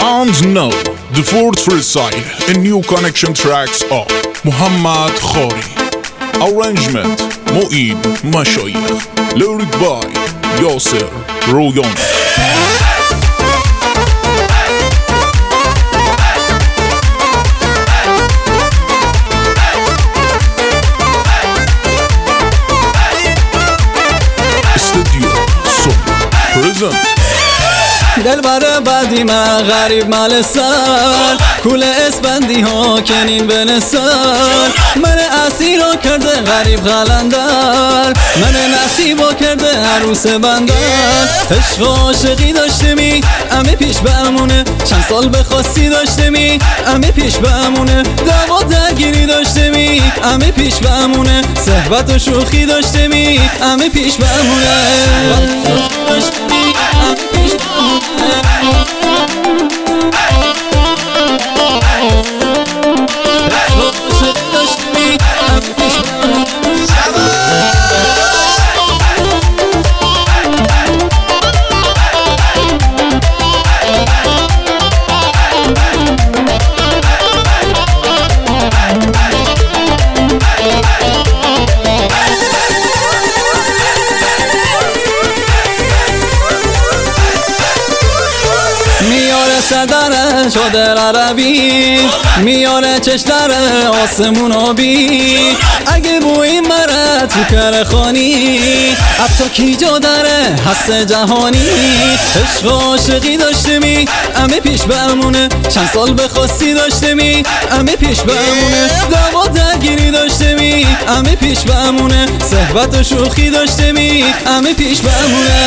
And now, the fourth freestyle, a new connection tracks of Muhammad Khari. Arrangement, Mu'in Mashayikh. Lyric by Yasser Royan. Studio Soul present. دلبر بعدی من غریب مالستان کول اسپندی ها کنین بنستان من اسیر رو کرده غریب غلندر من نصیب رو کرده عروس بندر عشق و عاشقی داشته می همه پیش بمونه چند سال بخواستی داشته می همه پیش بمونه دعوا درگیری داشته می همه پیش بمونه صحبت و شوخی داشته می همه پیش بمونه داره شده عربی میاره چش داره آسمون آبی اگه بوی مره تو کر خانی حتی کی جا داره حس جهانی عشق و عاشقی داشته می همه پیش بمونه چند سال بخواستی داشته می همه پیش بمونه دعوا درگیری داشته می همه پیش بمونه صحبت و شوخی داشته می همه پیش بمونه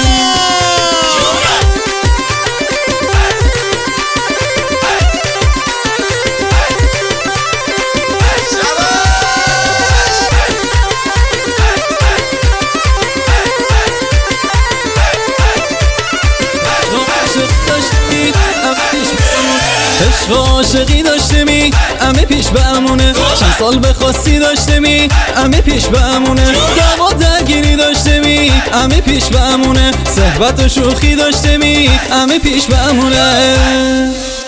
عشق و عاشقی داشته می همه پیش بمونه چند سال بخواستی داشته می همه پیش بمونه دعوا درگیری داشته می همه پیش بمونه صحبت و شوخی داشته می همه پیش بمونه